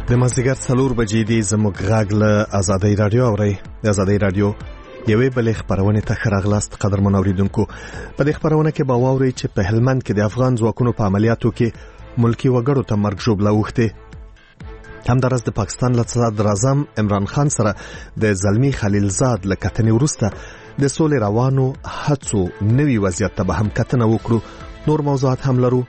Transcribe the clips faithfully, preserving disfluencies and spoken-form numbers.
د مازدیګر څلور بجې دي. زموږ غږ له آزادۍ رادیو اورئ. د آزادۍ رادیو یوې بلې خبرونه ته ښه راغلاست قدرمن اوریدونکو. په دې خبرونه کې به واورئ چې په هلمند کې د افغان ځواکونو په عملیاتو کې ملکی وګړو ته مرګ ژوبله اوښتې. همدارس د پاکستان له صدر اعظم عمران خان سره د زلمی خلیلزاد له کتنې وروسته د سولې روانو هڅو نوي وضعیت ته به هم کتنه وکړو. نور موضوعات هم لرو.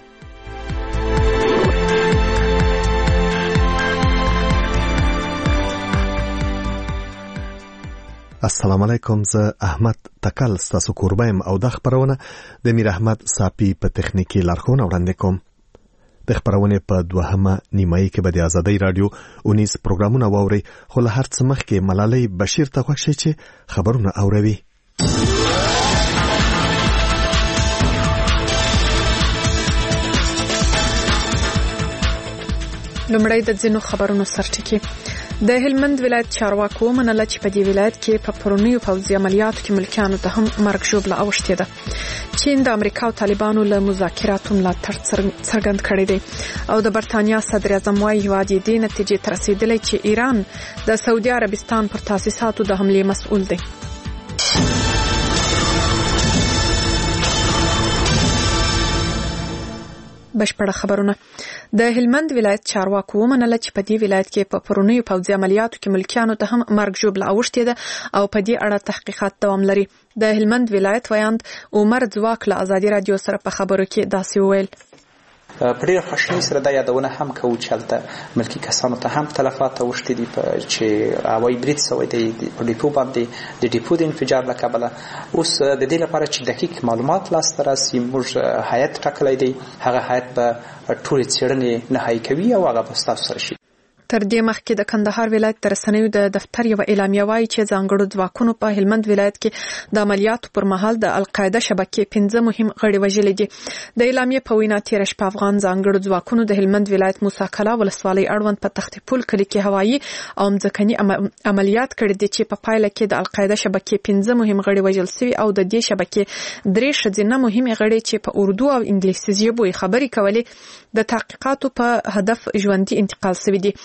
السلام علیکم. زه احمد تکل ستاسو کوربایم او د خبرونه د میر احمد صافی په تخنیکی لارښوونه وړاندې کوم. د خبرونه په دوهمه نیمایي کې به د آزادۍ رادیو اونیس پروګرامونه واوري، خو له هر څه مخکې ملالۍ بشیر ته خوښ شي چې خبرونه اوروي. لومړی د ځینو خبرونو سرټکی. د هلمند ولایت چارواکو ومنله چې په دې ولایت کې په پرونیو پوځي عملیاتو کې ملکیانو ته هم مرګ ژوبله اوښتې ده. چین د امریکا او طالبانو له مذاکراتو ملاتړ څرګند کړی دی او د برتانیا صدر اعظم وايي هیواد یې دې نتیجې ته رسېدلی چې ایران د سعودي عربستان پر تاسیساتو د حملې مسؤل دی. بشپړه خبرونه. د هلمند ولایت چارواکو ومنله چې په دې ولایت کې په پرونیو پوځي عملیاتو کې ملکیانو ته هم مرګ ژوبله اوښتې ده او په دې اړه تحقیقات دوام لري. د هلمند ولایت ویاند عمر ځواک له آزادي رادیو سره په خبرو کې داسې وویل. په ډېر خوشحالۍ سره دا یادونه هم کوو چې هلته ملکي کسانو ته هم تلفات اوښتي دي چې هوایي برید سوی دی په ډیپو باندې د ډیپو د انفجار له کبله. اوس د دې لپاره چې دقیق معلومات لاسته راسي موږ هیات ټاکلی دی. هغه هیات به ټولې څېړنې نهایي کوي او هغه به ستاسو سره شي. تر دې مخکې د کندهار ولایت د رسنیو د دفتر یو اعلامیه وايي چې ځانګړو ځواکونو په هلمند ولایت کې د عملیاتو پر مهال د القاعده شبکې پنځه مهم غړي وژلي دي. د اعلامیې په وینا تېره شپه افغان ځانګړو ځواکونو د هلمند ولایت موسی کلا ولسوالۍ اړوند په تخت پل کلي کې هوایي او ځمکني عملیات کړي دي چې په پایله کې د القاعده شبکې پنځه مهم غړي وژل شوي او د دې شبکې درې ښځینه مهمې غړي چې په اردو او انګلیسي ژبو خبرې کولې د تحقیقاتو په هدف ژوندي انتقال شوي دي.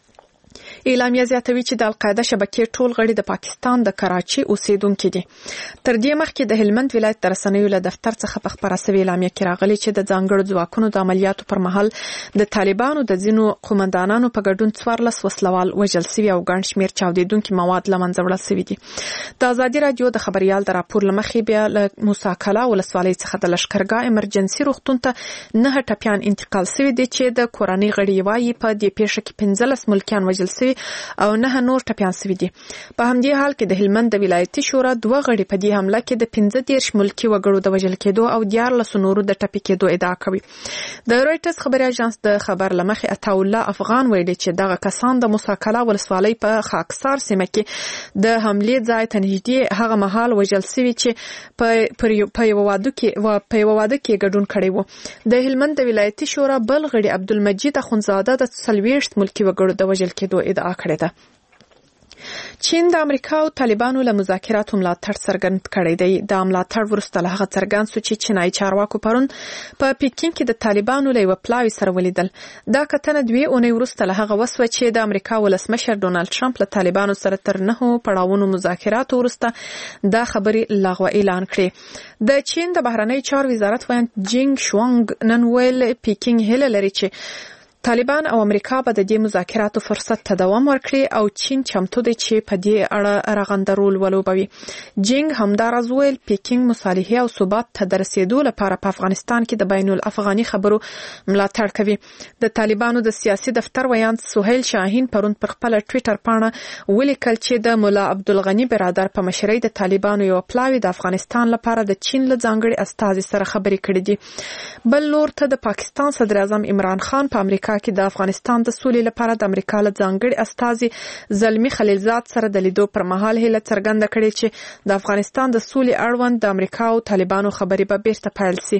اعلامیه زیاتوي چې د القاعده شبکې ټول غړي د پاکستان د کراچي اوسیدونکي دي. تر دې مخکې د هلمند ولایت د رسنیو له دفتر څخه په خبره شوې اعلامیه کې راغلي چې د ځانګړو ځواکونو د عملیاتو پر مهال د طالبانو د ځینو قومندانانو په ګډون څوارلس وسلوال وژل شوي او ګڼ شمېر چاودېدونکي مواد له منځه وړل شوي دي. د آزادي رادیو د خبریال د راپور له مخې بیا له موسی کلا ولسوالۍ څخه د لښکرګاه امرجنسي روغتون ته نه ټپیان انتقال شوي دي چې د کورنۍ غړي وایي په دې پیښه کې پنځلس ملکیان وژل شوي او نه نور ټپیان شوي دي. په همدې حال کې د هلمند د ولایتي شورا دوه غړي په دې حمله کې د پنځه دېرش ملکي وګړو د وژل کېدو او دیارلسو نورو د ټپي کېدو ادعا کوي. د رویټرز خبري اژانس د خبر له مخې عطاالله افغان ویلي چې دغه کسان د موسی کلا ولسوالۍ په خاکسار سیمه کې د حملې ځای ته نږدې هغه مهال وژل شوي چې په یوه واده کې په یوه واده کې ګډون کړی و. د هلمند د ولایتي شورا بل غړي عبدالمجید اخوندزاده د څلوېښت ملکي وګړو د وژل کېدو ادعا کړې ده. چین د امریکا او طالبانو له مذاکراتو ملاتړ څرګند کړی دی. د ملاتړ وروسته له هغه څرګند شو چې چینایي چارواکو پرون په پیکین کې د طالبانو له یوه پلاوي سره ولیدل. دا کتنه دوې اونۍ وروسته له هغه وسوه چې د امریکا ولسمشر ډونالد ټرمپ له طالبانو سره تر نهو پړاوونو مذاکراتو وروسته دا خبرې لغوه اعلان کړې. د چین د بهرنیو چارو وزارت ویاند جینګ شوانګ نن ویل پیکینګ هیله لري چې طالبان او امریکا به د دې مذاکراتو فرصت ته دوام ورکړي او چین چمتو دی چې په دې اړه رغنده رول ولوبوي. جینګ همداراز ویل پیکینګ مصالحې او ثبات ته د رسېدو لپاره په افغانستان کې د بین الافغاني خبرو ملاتړ کوي. د طالبانو د سیاسي دفتر ویاند سهیل شاهین پرون پر خپل ټویټر پاڼه ولیکل چې د مولا عبدالغني برادر په مشرۍ د طالبانو یو پلاوی د افغانستان لپاره د چین له ځانګړي استازي سره خبرې کړې دي. بل لور ته د پاکستان صدر اعظم عمران خان په امریکا کې د افغانستان د سولې لپاره د امریکا له ځانګړي استازي زلمی خلیلزاد سره د لیدو پر مهال هیله څرګنده کړې چې د افغانستان د سولې اړوند د امریکا او طالبانو خبرې به بیرته پیل شي.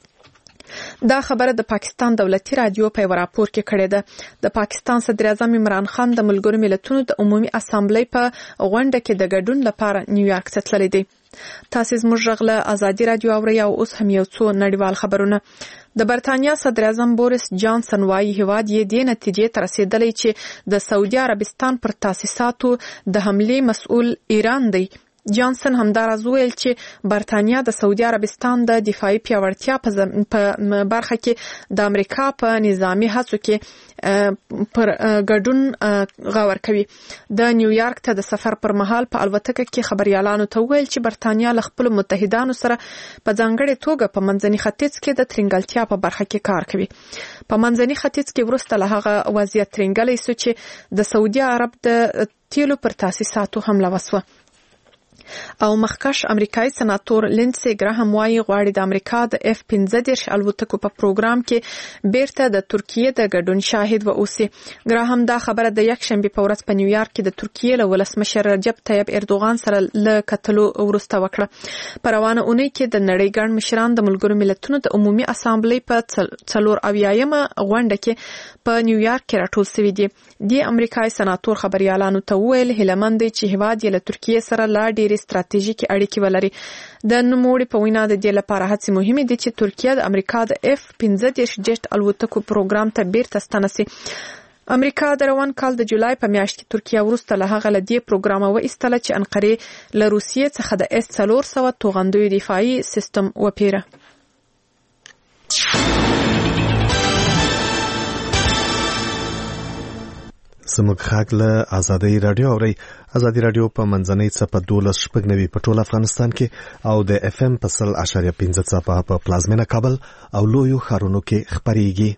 دا خبره د پاکستان دولتي رادیو په یو راپور کې کړې ده. د پاکستان صدر اعظم عمران خان د ملګرو ملتونو د عمومي اسامبلې په غونډه کې د ګډون لپاره نیویارک ته تللی دی. تاسو زموږ غږ له ازادي رادیو اورئ او اوس هم یو څو نړیوال خبرونه. د برتانیا صدر اعظم بوریس جانسن وايي هیواد یې د نتیجې ته رسیدلی چې د سعودي عربستان پر تاسیساتو د حملې مسؤل ایران دی. جانسن همداراز وویل چې برتانیا د سعودي عربستان د دفاعي پیاوړتیا په برخه کې د امریکا په نظامی هڅو کې پر ګډون غور کوي. د نیویارک ته د سفر پر مهال په الوتکه کې خبريالانو ته وویل چې برتانیا له خپل متحدانو سره په ځانګړې توګه په منځني ختیځ کې د ترنګلتیا په برخه کې کار کوي. په منځني ختیځ کې وروسته له هغه وضعیت ترنګلی سو چې د سعودي عرب د تیلو پر تاسیساتو حمله وسوه. او مخکش امریکایي سناتور لینسي ګراهم وايي غواړي د امریکا د اف پنځه دېرش الوتکو په پروګرام کې بیرته د ترکیه د ګډون شاهد واوسي. ګراهم دا خبره د یک شنبه په ورځ په نیویارک کې د ترکیه له ولسمشر رجب طیب اردوغان سره له کتلو وروسته وکړه. په روانه اونۍ کې د نړۍ ګڼ مشران د ملګرو ملتونو د عمومي اسامبلې په څلور اویایمه غونډه کې په نیویارک کې راټول شوي دي. د امریکایي سناتور خبريالانو ته وویل هیلمند چې هیواد یې له ترکیه سره لا ډېرې ستراتیژیکي اړیکې ولري. د نوموړي په وینا د دې لپاره هڅې مهمې دي چې ترکیه د امریکا د اف پنځه دېرش جیټ الوتکو پروګرام ته بیرته ستنه شي. امریکا د روان کال د جولای په میاشت کې ترکیه وروسته له هغه له دې پروګرامه وایستله چې انقرې له روسیې څخه د اس څلور سوه توغندیو دفاعي سیستم وپیره. زموږ خاک له ازادي رادیو اوري. ازادي رادیو په منځنۍ څپه دولس شپږ نوي په ټول افغانستان کې او د اف ام په سل اشاریه پنځه څپه په پلازمینه کابل او لویو ښارونو کې خپرېږي.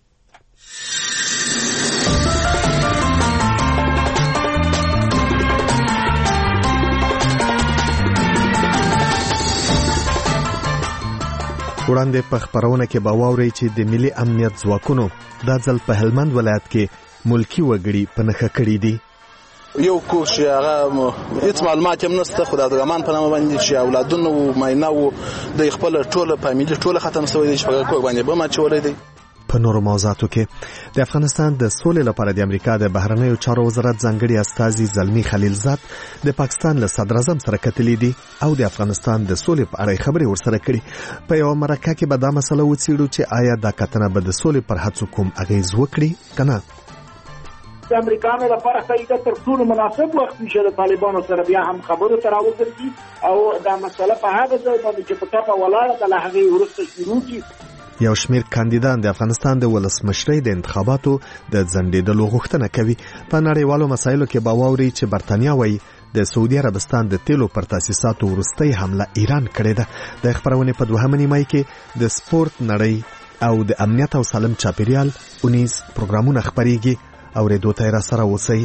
وړاندې په خبرونه کې به واورئ چې د ملي امنیت ځواکونو دا ځل په هلمند ولایت کې ملکی وګړي په نخښه کړي دي. یو کوش هغه هیڅ معلومات هم نشته، خو د ادغمان په نامه باندې چې اولادونه او ماینه او د خپل ټوله فامیلی ټوله ختم شوی دي چې په کوګ باندې به ما چولې دي. په نورو موضوعاتو کې د افغانستان د سولې لپاره د امریکا د بهرنیو چارو وزارت ځانګړي استازي زلمی خلیلزاد د پاکستان له صدر اعظم سره کتلې دي او د افغانستان د سولې په اړه خبرې ورسره کړي. په یو مرکه کې به دا مسله وڅېړو چې آیا دا کتنه به د سولې پر هڅو کوم اغیز وکړي کنه. د امریکانو لپاره خیده تر ټولو مناسب وخت چې د طالبانو سره بیا هم خبرو ته راوځي او دا مسله په هغه ځای باندې چې په ټاپه ولاړه ده له هغې وروسته شروع شي. یو شمېر کاندیدان د افغانستان د ولسمشرۍ د انتخاباتو د ځنډېدلو غوښتنه کوي. په نړیوالو مسایلو کې به واوري چې برتانیا وایي د سعودي عربستان د تیلو پر تاسیساتو وروستۍ حمله ایران کړې ده. د خبرونې په دوهمه نیمایي کې د سپورت نړۍ او د امنیت او سالم چاپیریال اونیز پروګرامونه خپرېږي. اورېدو ته را سره اوسئ.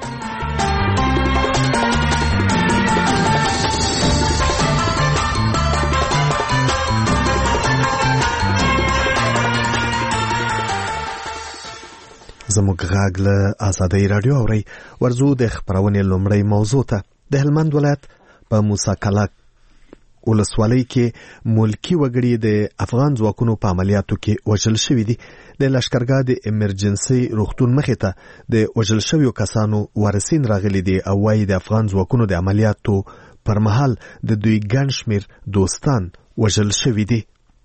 زموږ غږ له ازادي رادیو اورئ. ورځو د خبرونې لومړۍ موضوع ته. د هلمند ولایت په موسی کلا ولسوالۍ کې ملکی وګړي د افغان ځواکونو په عملیاتو کې وژل شوي دي. د لشکرګاه د امرجنسي روغتون مخې ته د وژل شویو کسانو وارثین راغلي دي او وايي د افغان ځواکونو د عملیاتو پر مهال د دوی ګڼ شمېر دوستان وژل شوي دي.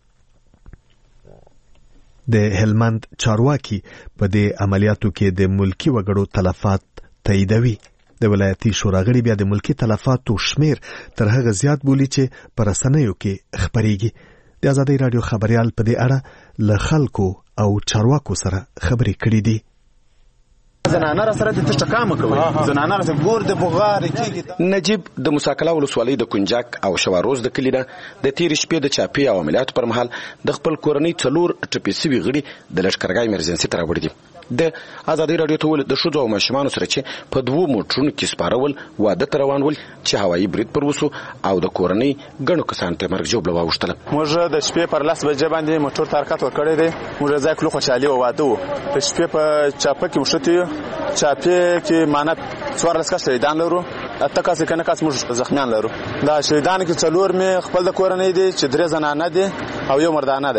د هلمند چارواکي په دې عملیاتو کې د ملکی وګړو تلفات تاییدوي. د ولایتي شورا غړي بیا د ملکی تلفاتو شمیر تر هغه زیات بولی چې پر رسنیو کې خبرېږي. د ازادي رادیو خبريال په دې اړه له خلکو او چارواکو سره خبرې کړې دي. زنانه را سره د تشکامه کوي، زنانه را ګور د بغار کېږي. نجیب د موسی کلا ولسوالۍ د کنجاک او شواروز د کلینا د تیر شپې د چاپی او عملیاتو پر مهال د خپل کورنۍ څلور ټپي سوي غړي د لشکرګاه ایمرجنسي ته راوړي دي. د ازادي رادیو ته ول د شوزو او ماشومان سره چې په دوو موټرونو کې سپارول واده ته روان ول چې هوایي برید پر وسو او د کورنۍ ګڼو کسانو ته مرګ جوړه واوښتله. موږ د شپې پر لاس بجې باندې موټر ترکات ورکړې دي. موږ ځای کلو خوشالي او واده وو. د شپې په چاپه کې وشته چاپه کې مانه څوار لسکه شهیدان لرو، اته کس کنه کس موږ زخمیان لرو. دا شهیدان کې څلور می خپل د کورنۍ دي چې درې زنانه دي او یو مردانه دی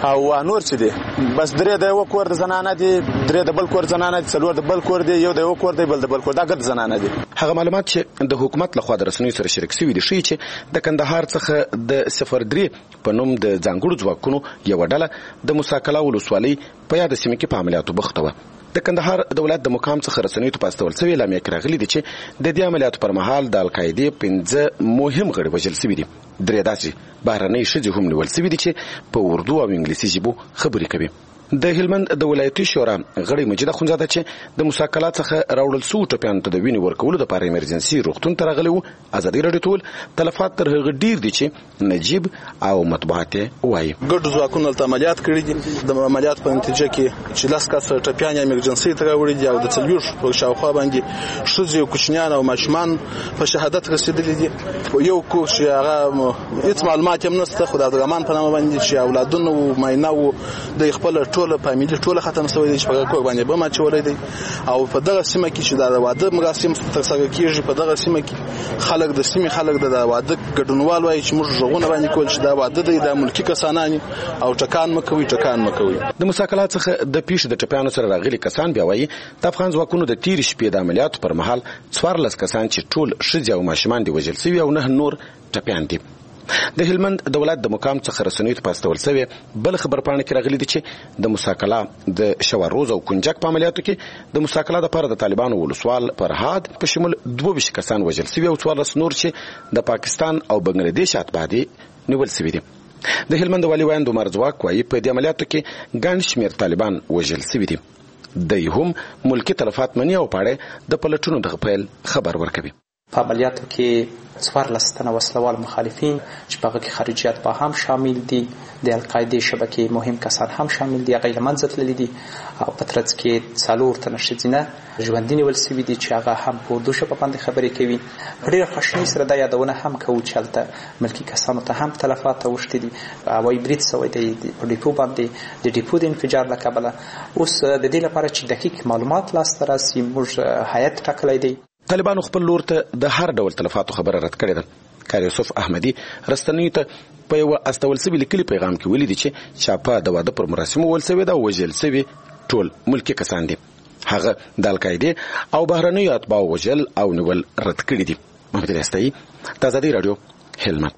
او نور چې دي بس درې د یو کور د زنانه دي درې د بل کور زنانه دي څلور د بل کور دي یو د یو کور دی بل د بل کور دا ګډ زنانه دي. هغه معلومات چې د حکومت لخوا د رسنیو سره شریک شوي دي ښیي چې د کندهار څخه د صفر درې په نوم د ځانګړو ځواکونو یوه ډله د موسی کلا ولسوالۍ په یاده سیمه کې په عملیاتو بوخته وه. د کندهار د ولایت د مقام څخه رسنیو ته پاستول شوی اعلامیه کې راغلي دي چې د دې عملیاتو پر مهال د القاعدې پنځه مهم غړي وژل شوي دي. درې داسې بهرنۍ ښځې هم نیول شوي دي چې په اردو او انګلیسي ژبو خبرې کوي. د هلمند د ولایتي شورا غړي مجید اخونزاده چې د موسی کلا څخه راوړل شوو ټپیانو ته د وینې ورکولو دپاره ایمرجنسي روغتون ته راغلي وو. ازادي راډیو ته وویل تلفات تر هغه ډېر دي چې نجیب او مطبوعات یې وایي. ګډو ځواکونو هلته عملیات کړي دي. د عملیات په نتیجه کې چې لس کسه ټپیان یې ایمرجنسي ته راوړي دي او د څلوېښت په شاوخوا باندې ښځې او کوچنیان او ماشومان په شهادت رسېدلي دي. یو کور چې هغه هېڅ معلومات هم نشته خو د عبدالرحمن په نامه باندې چې اولادونه وو معاینه وو د خپل ټوله فامیلي ټوله ختم شوی دی چې په کور باندې بم اچولی دی او په دغه سیمه کې چې د واده مراسم ترسره کېږي په دغه سیمه کې خلک د سیمې خلک د واده ګډونوال وایي چې موږ غوږونه باندې کول چې دا واده دی دا ملکي کسانان او ټکان مه کوئ ټکان مه کوئ. د موسی کلا څخه د پیښې د ټپیانو سره راغلي کسان بیا وایي د افغان ځواکونو د تېرې شپې د عملیاتو پر مهال څوارلس کسان چې ټول ښځې او ماشومان دي وژل شوي او نه نور ټپیان دي. د هلمند د ولایت د مقام څخه رسنیو ته پاستول شوی بل خبرپاڼه کې راغلي دي چې د موسی کلا د شواروز او کنجک په عملیاتو کې د موسی کلا دپاره د طالبانو ولسوال فرهاد په شمول دوه ویشت کسان وژل شوي او څوارلس نور چې د پاکستان او بنګلادیش اتباع دي نیول شوي دي. د هلمند والي ویاند عمر ځواک وایي په دې عملیاتو کې ګڼ شمېر طالبان وژل شوي دي. دوی هم ملکي تلفات مني او په اړه د پلټنو دغه پیل خبر ورکوي. په عملیاتو کې څوارلس تنه وسلوال مخالفین چې په هغه کې خارجیات به هم شامل دي د القاعدې شبکې مهم کسان هم شامل دي هغه یې له منځه تللي دي او په ترڅ کې څلور تنه ښځینه ژوندي نیول شوي دي چې هغه هم په اردو ژبه باندې خبرې کوي. په ډېره خواشینۍ سره دا یادونه هم کوو چې هلته ملکي کسانو ته هم تلفات اوښتي دي. هوایي برید شوی دی په ډیپو باندې د ډیپو د انفجار له کبله. اوس د دې لپاره چې دقیق معلومات لاسته راسي موږ هیات ټاکلی دی. طالبانو خپل لور ته د هر ډول تلفاتو خبره رد کړې ده. کار یوسف احمدي رستنیو ته په یوه استول شوي لیکلي پیغام کې ویلي دي چې چاپه د واده پر مراسمو وول شوې ده او وژل شوي ټول ملکي کسان دي. هغه د القاعدې او بهرنیو اتباعو وژل او نیول رد کړي دي. محمد الیاستایي د ازادي راډیو هلمند.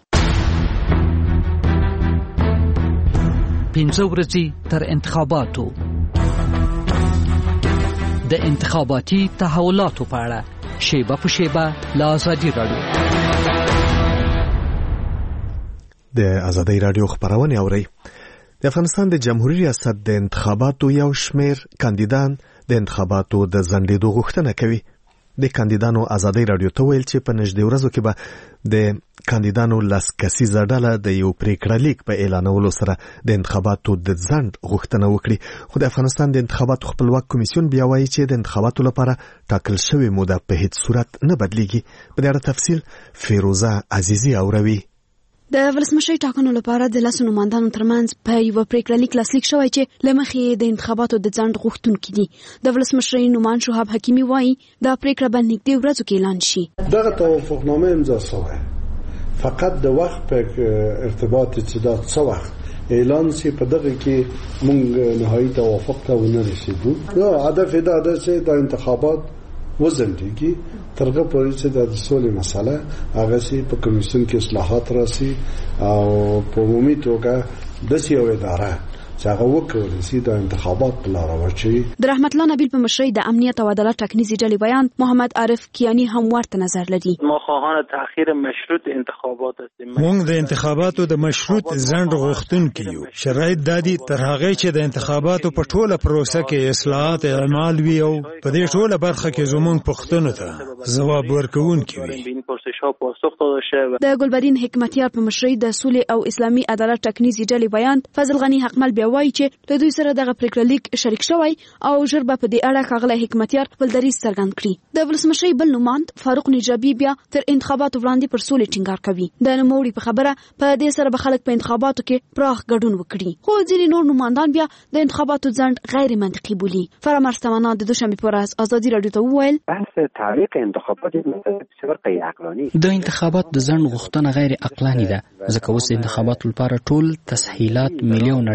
پنځه ورځې تر انتخاباتو د انتخاباتي تحولاتو په اړه شیبه په شیبه له ازادي راډیو. د ازادي راډیو خبرونه اورئ. د افغانستان د جمهوریت ریاست د انتخاباتو یو شمیر کاندیدان د انتخاباتو د ځنډېدو غوښتنه کوي. د کاندیدانو ازادي راډیو ته ویل چې په نږدې ورځو کې به د کاندیدانو لس کسیزه ډله د یو پریکړه لیک په اعلانولو سره د انتخاباتو د ځنډ غوښتنه وکړي. خو د افغانستان د انتخاباتو خپلواک کمیسیون بیا وایي چې د انتخاباتو لپاره ټاکل شوې موده په هیڅ صورت نه بدلیږي. په دې اړه تفصیل فیروزه عزیزي اوروي. د ولسمشرۍ ټاکنو لپاره د لسو نمایندانو ترمنځ په یوه پریکړه لیک لاسلیک شوی چې له مخې د انتخاباتو د ځنډ غوښتونکي دي. د ولسمشرۍ نومان شهاب حکیمي وایي دا پریکړه به نږدې ورځو کې اعلان شي. دغه توافقنامه امضا شوی فقط د وخت په ارتباط چې دا څه وخت اعلان شي په دغه کې موږ نهایي توافق ته ونه رسیدو. نو هدف دا ده چې د انتخابات وزندگی ترغه پورې چې د سولې مسله هغه سي په کمیسیون کې اصلاحات راسي او په عمومي توګه د سیو اداره چې هغه وکړي چې د انتخابات په لار واچي. د رحمت الله نبیل په مشرۍ د امنیت او عدالت ټاکنیزې ډلې بیان محمد عارف کیانی هم ورته نظر لري. ما خواهان تأخیر مشروط انتخابات هستیم. موږ د انتخاباتو د مشروط ځنډ غوښتونکي یو. شرایط دادي تر هغه چې د انتخاباتو په ټوله پروسه کې اصلاحات اعمال وي او په دې ټوله برخه کې زموږ پوښتنو ته ځواب ورکوونکي وي. د ګلبدین حکمتیار په مشرۍ د سولې او اسلامي عدالت ټاکنیزې ډلې بیان فضل غنی حقمل بیا وایي چې له دوی سره دغه پریکړه لیک شریک شوی او ژر به په دې اړه ښاغلی حکمتیار خپل دریځ څرګند کړي. د ولسمشرۍ بل نوماند فاروق نجابي بیا تر انتخاباتو وړاندې پر سولې ټینګار کوي. د نوموړي په خبره په دې سره به خلک په انتخاباتو کې پراخ ګډون وکړي. خو ځینې نور نوماندان بیا د انتخاباتو ځنډ غیر منطقي بولي. فرامرز تمنا د دوشنبې په ورځ ازادي راډیو ته وویل بحث تعلیق انتخابات بسیار غیر عقلانی. د انتخابات د ځنډ غوښتنه غیر عقلانی ده ځکه اوس د انتخاباتو لپاره ټول تسهیلات ملي او نړیوال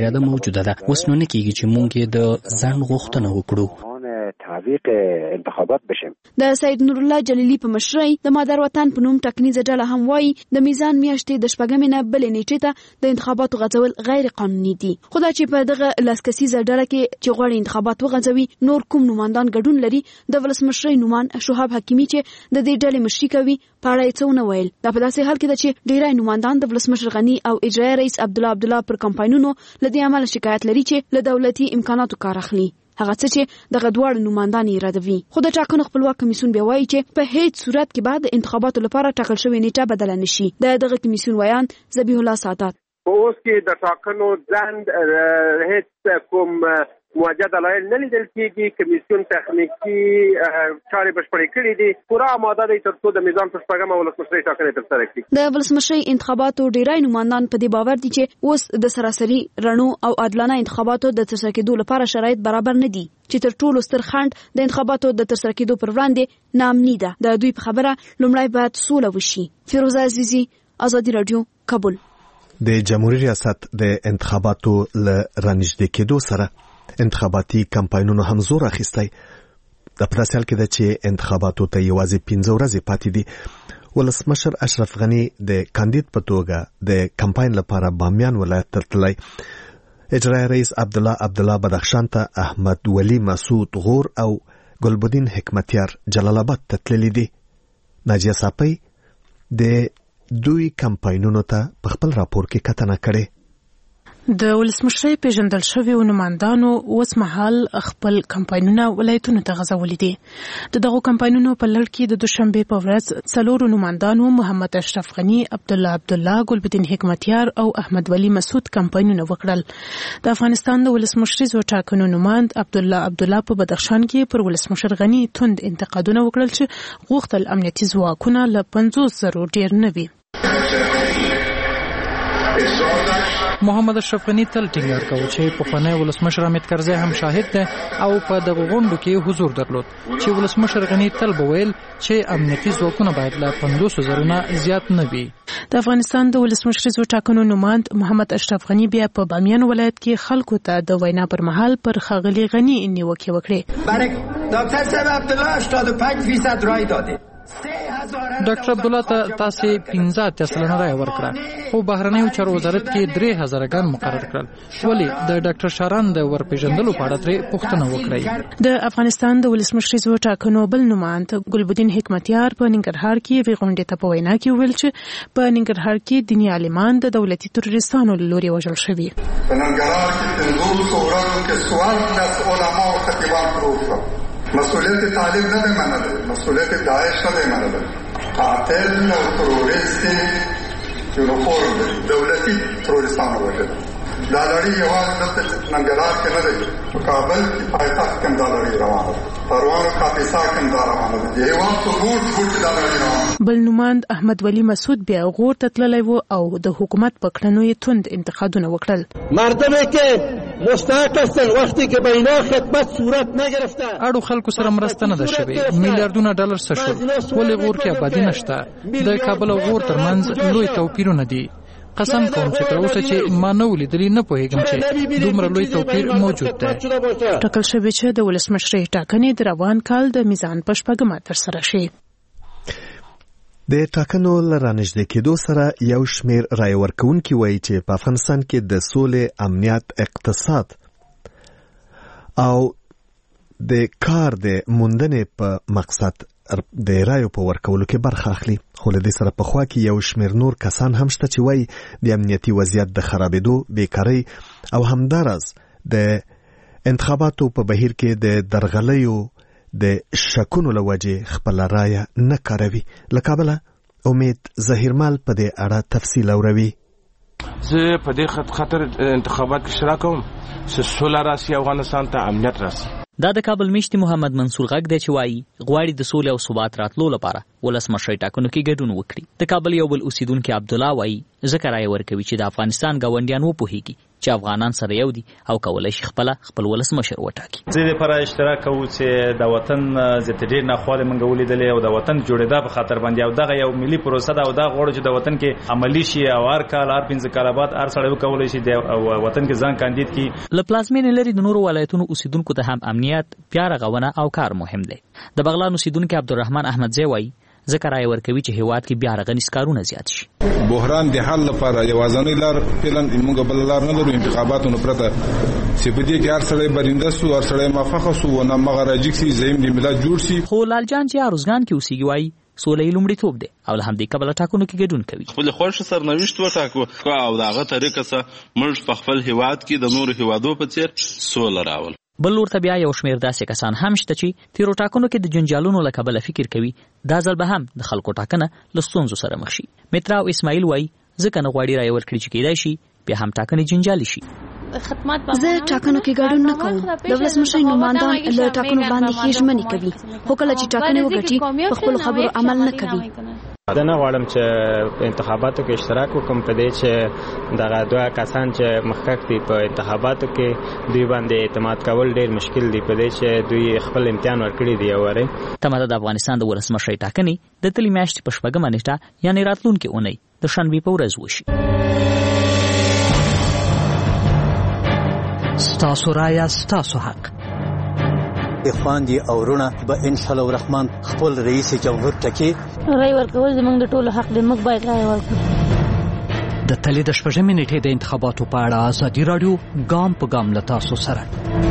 اراده موجوده ده. اوس نو نه کیږي چې مونږ د ځان غوښتنه وکړو تعویق انتخابات بشم. د سید نور الله جلیلی په مشرۍ د مادر وطن په نوم ټاکنیزه ډله هم وایي د میزان میاشتې د شپږمې نه بلې نیټې ته د انتخاباتو غځول غیر قانوني دي. خو دا چې په دغه لاسکسیزه ډله کې چې غواړي انتخابات وغځوي نور کوم نوماندان ګډون لري، د ولسمشرۍ نومان شهاب حکیمي چې د دې ډلې مشري کوي په اړه یې څه ونه ویل. دا په داسې حال کې ده چې ډیری نوماندان د ولسمشر غني او اجرایي رئیس عبدالله عبدالله پر کمپاینونو له دې امله شکایت لري چې له دولتي امکاناتو کار اخلي. هغه څه چې دغه دواړه نوماندان یې ردوي. خو د ټاکنو خپلواک کمیسیون بیا وایي چې په هیڅ صورت کې بعد انتخاباتو لپاره ټاکل شوې نیټه بدله نشي. د دغه کمیسیون ویان ذبیح الله سادات په اوس کې د ټاکنو ځند هیڅ کوم موجه دلایل نه لیدل کېږي. کمیسیون تخنیکي چارې بشپړې کړې دي. پوره آماده دی تر څو د میزان په شپږمه ولسمشرۍ ټاکنې ترسره کړي. د ولسمشرۍ انتخاباتو ډیری نوماندان په دې باور دي چې اوس د سراسري رڼو او عادلانه انتخاباتو د ترسره کېدو لپاره شرایط برابر نه دي چې تر ټولو ستر خنډ د انتخاباتو د ترسره کېدو پر وړاندې ناامني ده. د دوی په خبره لومړی باید سوله وشي. فیروزه عزیزی، ازادي رادیو، کابل. د جمهوریت ریاست د انتخاباتو ل رانږدې کېدو سره انتخاباتي کمپاینونو هم زور اخیستی. د پداسې حال کې ده چې انتخاباتو ته یوازې پنځه ورځې پاتې دي. ولسمشر اشرف غني د کاندید په توګه د کمپاین لپاره بامیان ولایت ته تللی. اجرایي رئیس عبدالله عبدالله بدخشان ته، احمد ولی مسعود غور او ګلبدین حکمتیار جلال آباد ته تللی دي. ناجیه ساپی د دوی کمپاینونو ته په خپل راپور کې کتنه کړې. د ولسمشرۍ پیژندل شوي نوماندانو اوس مهال خپل کمپاینونه ولایتونو ته غځولي دي. د دغو کمپاینونو په لړ کې د دوشنبې په ورځ څلورو نوماندانو محمد اشرف غني، عبدالله عبدالله، ګلبدین حکمتیار او احمد ولی مسعود کمپاینونه وکړل. د افغانستان د ولسمشریزو ټاکنو نوماند عبدالله عبدالله په بدخشان کې پر ولسمشر غني توند انتقادونه وکړل چې غوښتل امنیتي ځواکونه له پنځوس زرو ډیر نه وي. محمد اشرف غني تل ټینګار کاوه چې پخوانی ولسمشر حامد کرزی هم شاهد دی او په دغه غونډو کې حضور درلود چې ولسمشر غني تل به ویل چې امنیتي ځواکونه باید له پنځوس زرو نه زیات نه وي. د افغانستان د ولسمشریزو ټاکنو نوماند محمد اشرف غني بیا په بامیان ولایت کې خلکو ته د وینا پر مهال پر ښاغلي غني نیوکې وکړې. برای ډاکټر صاحب عبدالله هشتاد و پنج فیصد رای داده. ډاکټر عبدالله ته تاسې پنځه اتیا سلنه رایه ورکړه، خو بهرنیو چارو وزارت کې درې هزاره ګان مقرر کړل. ولې د ډاکټر شاران د ورپېژندلو په اړه ترې پوښتنه وکړئ. د افغانستان د ولسمشریزو ټاکنو بل نوماند ګلبدین حکمتیار په ننګرهار کې یوې غونډې ته په وینا کې وویل چې په ننګرهار کې دیني عالمان د دولتي تروریستانو له لوري وژل شوي. په ننګرهار کې پنځوسو ورځو کې څوارلس علما او خطیبان پروت شول. مسئولیت طالب نه دی منلی، مسئولیت داعش نه دی منلی. قاتل او تروریست یونیفورم دی، دولتي تروریستان وژل. دا لړۍ یوازې دلته ننګرهار کې نه دی، په کابل کې پایتخت کې هم دا لړۍ روانه ده، پروان او کاپیسا کې هم دا روانه ده. د هېواد په ګوټ ګوټ دا لړۍ روانه. بل نوماند احمد ولی مسعود بیا غور ته تللی و او د حکومت په کړنو یې توند انتقادونه وکړل. مردمی که مستحق هستن وقتی که به اینا خدمت صورت نگرفته، اړو خلکو سره مرسته نه ده شوې. میلیارډونه ډالر څه شول؟ ولې غور کې آبادي نشته؟ د کابل او غور ترمنځ لوی توپیرونه دي. قسم کوم چې تر اوسه چې ما نه ولیدلی، نه پوهېږم چې دومره لوی توپیر موجود دی. ټاکل شوې چې د ولسمشرۍ ټاکنې د روان کال د میزان په شپږمه ترسره شي. د ټاکنو له رانږدې کېدو سره یو شمېر رایه ورکوونکي وایي چې په افغانستان کې د سولې، امنیت، اقتصاد او د کار د موندنې په مقصد د رایو په ورکولو کې برخه اخلي. خو له دې سره په خوا کې یو شمېر نور کسان هم شته چې وایي د امنیتي وضعیت د خرابېدو، بیکارۍ او همداراز د انتخاباتو په بهیر کې د درغلیو د شکونو له وجې خپله رایه نه کاروي. له کابله امید ظهیرمل په دې اړه تفصیل اوروي. زه په دې خاطر انتخابات کې شرکت کوم چې سوله راسي، افغانستان ته امنیت راسي. دا د کابل میشتي محمد منصور غږ دی چې وایي غواړي د سولې او ثبات راتلو لپاره ولسمشر ټاکنو کې ګډون وکړي. د کابل یو بل اوسیدونکو عبد الله وایي ځکه رایه ورکوي چې د افغانستان ګاونډیان وپوهیږي چې افغانان سره یو دي او کولای شي خپل خپل ولسمشر وټاکي. زه د پر اشتراک کوم چې د وطن زته ډیر نه خواله منګ ولیدلې او د وطن جوړېدا په خاطر باندې او دغه یو ملي پروسه دا او دا غوړ چې د وطن کې عملی شي او هر کال هر پنځه کال بعد هر سړی کولای شي د وطن کې ځان کاندید کی. ل پلازمین لري د نورو ولایتونو اوسیدونکو ته هم امنیت پیار غونه او کار مهم دی. د بغلان اوسیدونکو عبدالرحمن احمد زوی ذکر رای ورکوي چې هیواد کې بیا رغنیس کارونه زیات شي. بحران د حل لپاره یوازنی لار پلان موږ بل لار نه لرو انتخاباتو نه پرته چې په دې کې هر سړی برنده سو هر سړی موافق سو و نه مغرجک سي زم د ملت جوړ شي. خو لال جان چې اروزګان کې اوسېږي وایي سولې لومړیتوب دی او له همدې کبله ټاکنو کې ګډون کوي. خپل خوښ سرنوشت وټاکو او داغه طریقه سره موږ په خپل هیواد کې د نورو هیوادو په څیر سوله راول. بل ورته بیا یو شمېر داسې کسان هم شته چې تیرو ټاکنو کې د جنجالونو له کبله فکر کوي دا ځل به هم د خلکو ټاکنه له ستونزو سره مخ شي. مترا او اسماعیل وایي ځکه نه غواړي رایه ورکړي چې کیدای شي بیا هم ټاکنې جنجالي شي. زه ټاکنو کې ګډون نه کوم. د ولسمشر نمائندان له ټاکنو باندې ښې ژمنې کوي خو کله چې ټاکنې وګټي په خپلو خبرو عمل نه کوي. زه نه غواړم چې انتخاباتو کې اشتراک وکړم په دې چې دغه دوه کسان چې مخکښ دي په انتخاباتو کې دوی باندې اعتماد کول ډېر مشکل دی په دې چې دوی خپل امتحان ورکړي دی. اوري تماده د افغانستان د ولسمشر ټاکنې د تلې میاشتې په شپږمه نیټه یعنې راتلونکې اونۍ د شنبې په ورځ وشي. ستاسو رایه ستاسو حق. اخوان او ورونه به ان شاء الله الرحمن خپل رئیس جمهور ټکی رای ورکول زموږ د ټولو حق دی. موږ باید رای ورکړو. د تلې د شپږمې نیټې د انتخاباتو په اړه ازادي راډیو ګام په ګام له تاسو سره.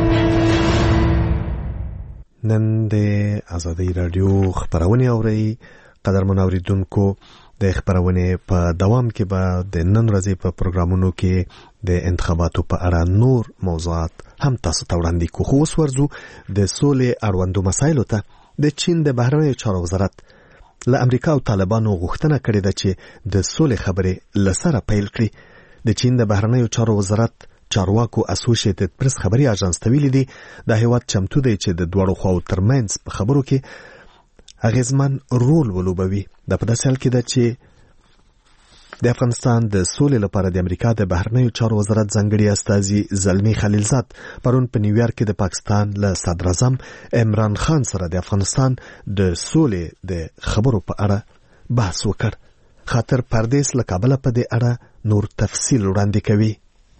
نن د ازادي راډیو خبرونه اوري. قدرمن اوریدونکو د خبرونه په دوام کې به د نن ورځې په پروګرامونو کې د انتخاباتو په اړه نور موضوعات هم تاسو ته وړاندې کوو. خو اوس ورځو د سولې اړوندو مسایلو ته. د چین د بهرنیو چارو وزارت له امریکا او طالبانو غوښتنه کړې ده چې د سولې خبرې له سره پیل کړي. د چین د بهرنیو چارو وزارت چارواکو اسوسییټډ پریس خبري اژانس ته ویلي دي د هیواد چمتو دی چې د دوړو خواو ترمنځ په خبرو کې اغیزمن رول ولوبوي. د په داسې حال کې ده چې د افغانستان د سولې لپاره د امریکا د بهرنیو چارو وزارت ځانګړي استازي زلمی خلیلزاد پرون په نیویارک کې د پاکستان له صدر اعظم عمران خان سره د افغانستان د سولې د خبرو په اړه بحث وکړ. خاطر پردیس له کابل په دې اړه نور تفصیل وړاندې کوي.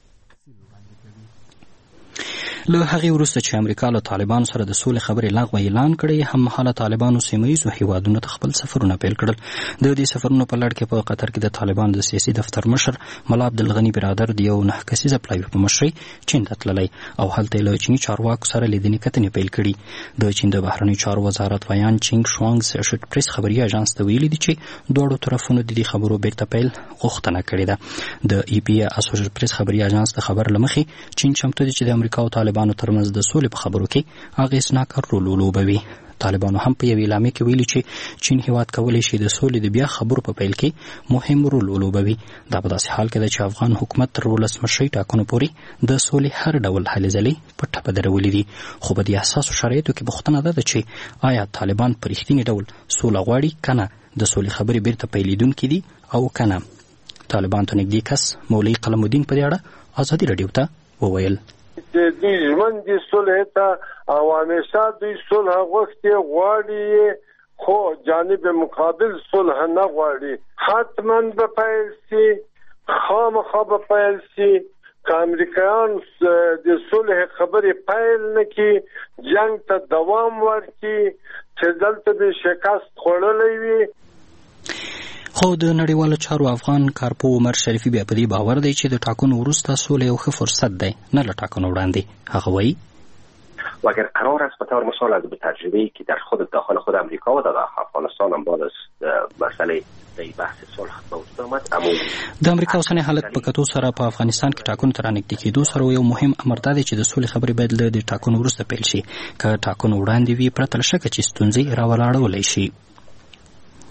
له هغې وروسته چې امریکا له طالبانو سره د سولې خبرې لغوه اعلان کړې هم مهاله طالبانو سیمه ییزو هیوادونو ته خپل سفرونه پیل کړل. د دې سفرونو په لړ کې په قطر کې د طالبانو د سیاسي دفتر مشر ملا عبدالغني برادر د یو نهه کسیزه پلوي په مشرۍ چین ته تللی او هلته یې له چیني چارواکو سره لیدنې کتنې پیل کړي. د چین د بهرنیو چارو وزارت ویان چینګ شوانګ سیشټ پریس خبري اژانس ته ویلي دي چې دواړو طرفونو د دې خبرو بیرته پیل غوښتنه کړې ده. د ای پی اسوسییټډ پریس خبري اژانس د خبر لمخې چین چمتو دي چې د امریکا او طالبانو ترمنځ د سولې په خبرو کې اغېزناک رول ولوبوي. طالبانو هم په یوې اعلامیه کې ویلي چې چین هیواد کولی شي د سولې د بیا خبرو په پیل کې مهم رول ولوبوي. دا په داسې حال کې ده چې افغان حکومت تر ولسمشرۍ ټاکنو پورې د سولې هر ډول هلې ځلې په ټپه درولې دي. خو په دې حساسو شرایطو کې پوښتنه ده چې آیا طالبان په رښتیني ډول سوله غواړي که نه د سولې خبرې بیرته پیلېدونکې دي او که نه. طالبان ته نږدې کس مولوي قلم الدین په دې اړه ازادي راډیو ته وویل چې دوی ژوند دي صلح ته او همیشه دوی صلح غوښتي غواړي خو جانب مقابل صلح نه غواړي. حتما به پیل سي خامخا به پیل سي که امریکایان د صلح خبرې پیل نه کړي جنګ ته دوام ورکړي چې دلته به شکست خوړلی وي. خو د نړیوالو چارو افغان کارپو عمر شریفي بیا په دې باور دی چې د ټاکنو وروسته سوله یو ښه فرصت دی نه له ټاکنو وړاندې. هغه وایي و اگر قرار است به طور مثال از به تجربه‌ای که در خود داخل خود امریکا و در افغانستان هم بعد از مسئله د بحث صلح به وجود آمد اما د امریکا اوسنی حالت په کتو سره په افغانستان کې ټاکنو ته رانږدې کېدو سره یو مهم امر دا دی چې د سولې خبرې باید له د ټاکنو وروسته پیل شي. که ټاکنو وړاندې وي پرته له شکه چې ستونزې راولاړولی شي.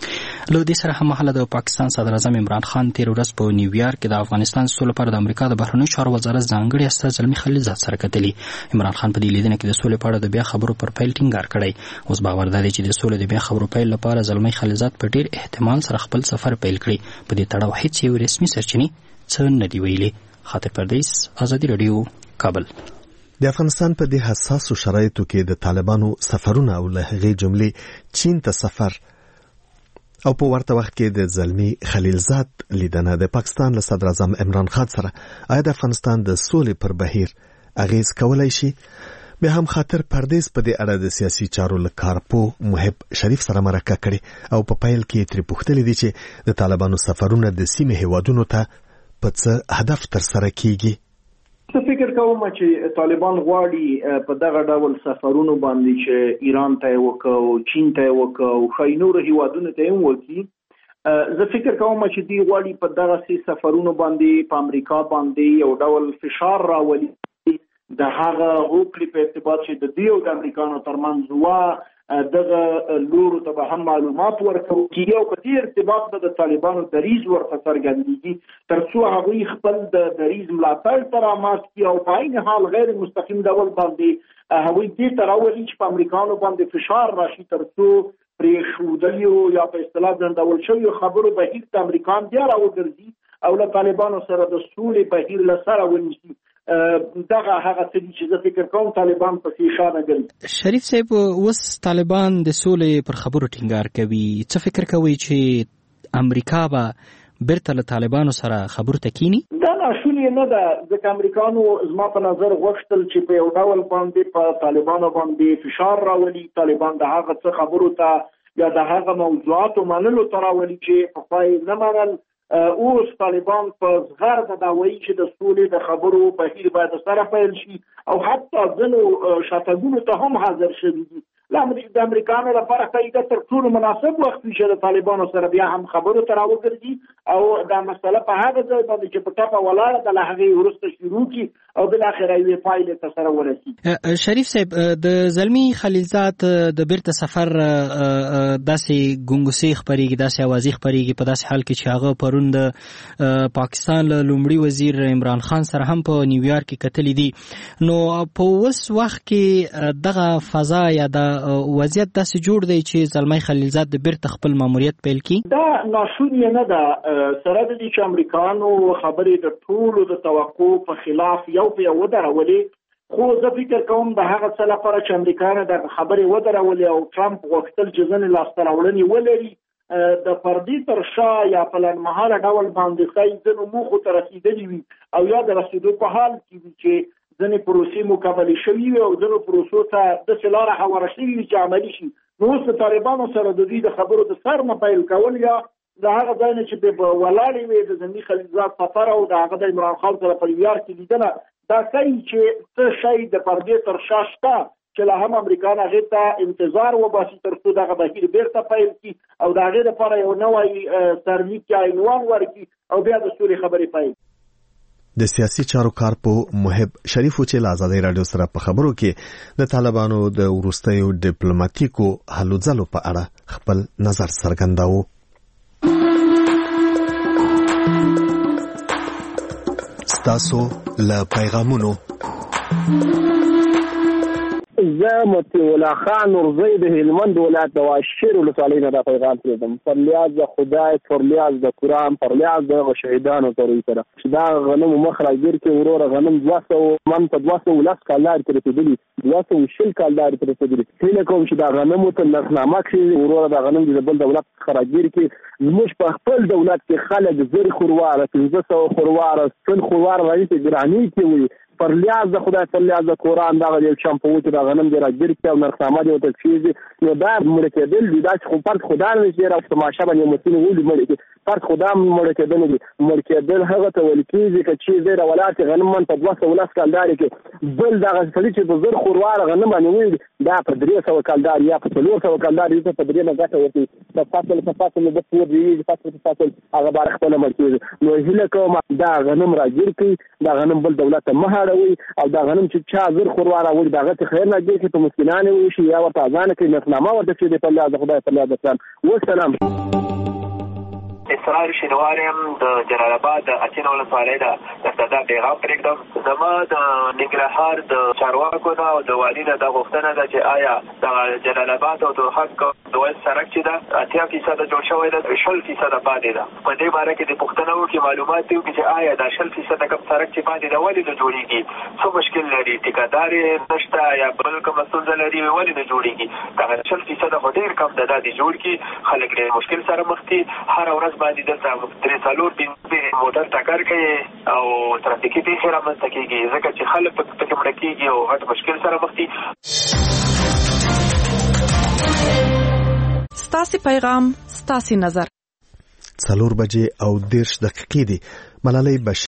له دې سره هممهاله د پاکستان صدر اعظم عمران خان تیر ورځ په نیویارک کې د افغانستان سولې لپاره د امریکا د بهرنیو چارو وزارت ځانګړي استازي زلمي خلیلزاد سره کتلي. عمران خان په دې لیدنه کې د سولې په اړه د بیا خبرو پر پیل ټینګار کړی. اوس باور دی چې د سولې د بیا خبرو پیل لپاره زلمي خلیلزاد په ډیر احتمال سره خپل سفر پیل کړي. په دې تړاو هیڅ یو رسمي سرچینې څه نه دی ویلي. خاطر پردیس، آزادي رادیو، کابل. د افغانستان په دې حساسو شرایطو کې د طالبانو سفرونه او له هغې جملې چین ته سفر او په ورته وخت کې د زلمي خلیلزاد لیدنه د پاکستان له صدر اعظم عمران خان سره آیا د افغانستان د سولې پر بهیر اغیز کولای شي؟ بیا هم خاطر پردیس په دې اړه د سیاسي چارو له کارپو محب شریف سره مرکه کړې او په پیل کې ترې پوښتلې دي چې د طالبانو سفرونه د سیمې هیوادونو ته په څه هدف ترسره کیږي. زه فکر کوم چې طالبان غواړي په دغه ډول سفرونو باندې چې ایران ته وکړو، چین ته وکړو، خو نور هیوادونو ته هم وکړي. زه فکر کوم چې دی غواړي په دغه سي سفرونو باندې په امریکا باندې یو ډول فشار راولي د هغه هوکړې په ارتباط چې د دوی او د امریکانو ترمنځ وا دغه لورو ته به هم معلومات ورکړو کیږي او په دې ارتباط به د طالبانو دریځ ورته څرګندېږي تر څو هغوی خپل د دریځ ملاتړ ته رامات کړي او په عین حال غیر مستقیم ډول باندې هغوی دې ته راولي چې په امریکانو باندې فشار راشي تر څو پرېښودلیو یا په اصطلاح ځنډول شویو خبرو بهیر ته امریکان بیا راوګرځي او له طالبانو سره د سولې بهیر له سره ونیسي. دغه هغه څه چې زه فکر کوم طالبان په ښه ګرځي. شریف صاحب، اوس طالبان د سولې پر خبرو ټینګار کوي. څه فکر کوي چې امریکا به بیرته له طالبانو سره خبرو ته کینی؟ دا ناشونې نه ده، ځکه امریکانو زما په نظر غوښتل چې په یو ډول باندې په طالبانو باندې فشار راولي، طالبان د هغه څه خبرو ته یا د هغه موضوعاتو منلو ته راولي چې په پای نه منل. اوس طالبان په زغرده دا وایي چې د سولې د خبرو بهیر باید سره پیل شي او حتی ځینو شاتګونو ته هم حاضر شوي دي. د امریکانو لپاره ښایي دا تر ټولو مناسب وخت وي چې د طالبانو سره بیا هم خبرو ته راوګرځي او دا مسله په هغه ځای باندې چې په ټپه ولاړه ده له هغې وروسته شروع کړي او بالاخره یوې پایلې ته سره ورسي. شریف صاحب، د زلمي خلیلزاد د بیرته سفر داسې ګونګوسې خپرېږي، داسې اوازې خپرېږي په داسې حال کې چې هغه پرون د پاکستان له لومړي وزیر عمران خان سره هم په نیویارک کې کتلي دي. نو په اوس وخت کې دغه فضا یا د وضعیت داسې جوړ دی چې زلمی خلیلزاد د بیرته خپل ماموریت پیل کړي؟ دا ناشونې نه ده، سره د دې چې امریکانو خبرې د ټولو د توقع په خلاف یو په یو ودرولې، خو زه فکر کوم د هغه څه لپاره چې امریکانو د خبرې ودرولې او ټرمپ غوښتل چې ځینې لاسته راوړنې ولري د فردي تر شا یا په لنډمهاله ډول باندې ښایي ځینو موخو ته رسېدلي وي او یا د رسېدو په حال کې وي چې ځینې پروسې مکملې شوي وي او ځینو پروسو ته داسې لاره هواره شوي وي چې عملي شي. نو اوس د طالبانو سره د دوی د خبرو د سر نه پیل کول یا د هغه ځای نه چې به ولاړې وي د زلمي خلیلزاد سفر او د هغه د عمران خان سره په نیویارک کې لیدنه، دا ښایي چې څه شی د پردې تر شا شته چې لا هم امریکایان هغې ته انتظار وباسي تر څو دغه بهیر بیرته پیل کړي او د هغې لپاره یو نوی سرلیک یا عنوان ورکړي او بیا د سولې خبرې پیل. د سیاسي چارو کارپو محب شریف چې له آزادۍ راډیو سره په خبرو کې د طالبانو د وروستیو ډیپلوماټیکو هلو ځلو په اړه خپل نظر څرګنداوه. ستاسو له پیغامونو زه مطیع الله خان نورزی د هلمند ولایت د واشیر ولسوالۍ نه دا پیغام پرېږدم. پر لیاز د خدای، پر لیاز د قرآن، پر لیاز د هغو شهیدانو تروي سره چې دا غنمو مخ راګیر کې وروره غنم دوه سوه من په دوه سوه لس کال لارې ترې رسېدلي، دوه سوه شل کال لارې ترې رسېدلي. هیله کوم چې دا غنمو ته نسنامه کړي وروره دا غنم د بل دولت څخه راګیر کړي. زموږ په خپل دولت کې خلک زر خورواره، پنځه سوه خورواره، سل خورواره راځي ګراني کې وي. پر لیاز د خدای، پر لیاز د قرآن دغه یو چمپو چې د غنم دی راګیر کړي او نرخنامه دی ورته کېږي، نو دا مړه کېدل دي. دا چې خو فرد خدا نه شي را په تماشه باندې مسلې ولي مړه کړي، فرد خدا مړه کېدل دي. مړه کېدل هغه ته ویل کېږي که چې دی د ولایت غنم من په دوه سوه لس کالدارې کې بل دغه سړي چې په زر خورواره غنم باندې وي دا په درې سوه کالدار یا په څلور سوه کالدار دي په درې نه ګټه ورکوي. په فصل په فصل د پور دی فصل په فصل هغه بار خپله مړ کېږي. نو هیله کوم دا غنم راګیر کړي، دا غنم بل دولت ته مه هړوي او دا غنم چې چا زر خورواره وړي د هغه څه خیر نه کېږي په مسکینانې وشي یا ورته اذانه کوي نرخنامه ورته کېږي. په لیاز د خدای، په لیاز د قرآن. والسلام. اسرار شینوارم د جلال آباد د اچین ولسوالۍ د درته دا پیغام پرېږدم. زما د ننګرهار د چارواکو نه او د والي نه دا غوښتنه ده چې آیا د جلال آباد او د حق د وایس سړک چې ده اتیا فیصده جوړ شوی ده شل فیصده پاتې ده. په دې باره کې د پوښتنه وکړي معلومات دي چې آیا دا شل فیصده کوم سړک چې پاتې ده ولې نه جوړېږي، څه مشکل لري، ټیکادار نشته یا بل کومه ستونزه لري ولې نه جوړېږي. دغه شل فیصده خو ډېر کم ده، دا دې جوړ کړي. خلک ډېر مشکل سره مخ دي، هره ورځ باندې دلته درې څلور پنځه موټر ټکر کوي او ترافیکي پیښې رامنځته کېږي ځکه چې خلک پکې مړه کېږي او غټ مشکل سره مخ دي. ستاسې پیغام ستاسې نظر. څلور بجې او دېرش دقیقې دي. ملالۍ بشیر